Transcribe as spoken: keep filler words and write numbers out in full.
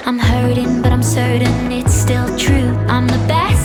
I'm hurting, but I'm certain it's still true. I'm the best